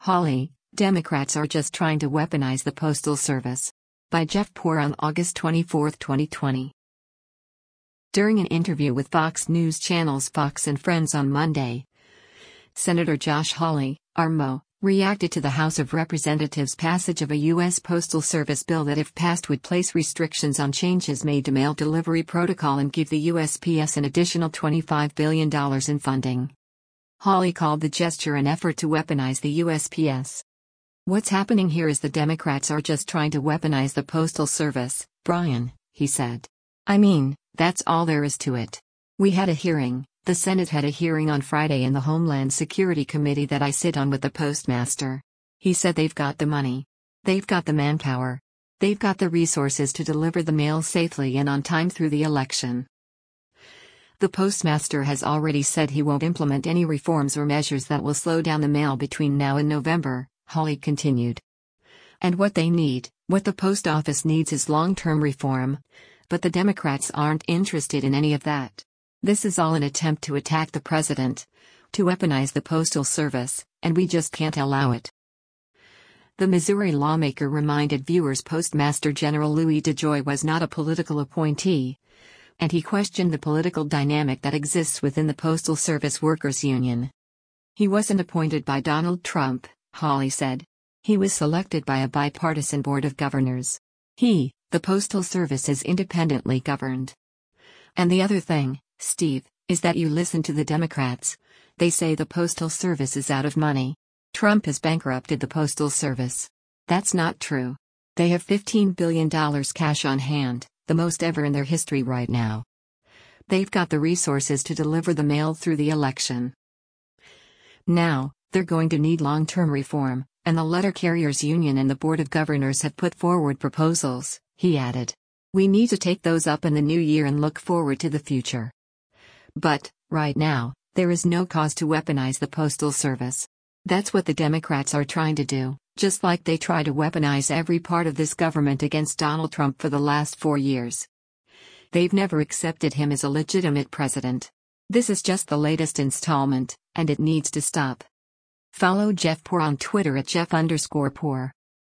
Hawley, Democrats are just trying to weaponize the Postal Service. By Jeff Poor on August 24, 2020. During an interview with Fox News Channel's Fox and Friends on Monday, Senator Josh Hawley, RMO, reacted to the House of Representatives' passage of a U.S. Postal Service bill that, if passed, would place restrictions on changes made to mail delivery protocol and give the USPS an additional $25 billion in funding. Hawley called the gesture an effort to weaponize the USPS. "What's happening here is the Democrats are just trying to weaponize the Postal Service, Brian," he said. "I mean, that's all there is to it. We had a hearing, the Senate had a hearing on Friday in the Homeland Security Committee that I sit on with the postmaster. He said they've got the money. They've got the manpower. They've got the resources to deliver the mail safely and on time through the election. The postmaster has already said he won't implement any reforms or measures that will slow down the mail between now and November," Hawley continued. "And what the post office needs is long-term reform. But the Democrats aren't interested in any of that. This is all an attempt to attack the president, to weaponize the Postal Service, and we just can't allow it." The Missouri lawmaker reminded viewers Postmaster General Louis DeJoy was not a political appointee, and he questioned the political dynamic that exists within the Postal Service Workers Union. "He wasn't appointed by Donald Trump," Hawley said. "He was selected by a bipartisan board of governors. The Postal Service is independently governed. And the other thing, Steve, is that you listen to the Democrats. They say the Postal Service is out of money. Trump has bankrupted the Postal Service. That's not true. They have $15 billion cash on hand, the most ever in their history right now. They've got the resources to deliver the mail through the election. Now, they're going to need long-term reform, and the Letter Carriers Union and the Board of Governors have put forward proposals," he added. "We need to take those up in the new year and look forward to the future. But, right now, there is no cause to weaponize the Postal Service. That's what the Democrats are trying to do, just like they try to weaponize every part of this government against Donald Trump for the last 4 years. They've never accepted him as a legitimate president. This is just the latest installment, and it needs to stop." Follow Jeff Poor on Twitter at Jeff_Poor.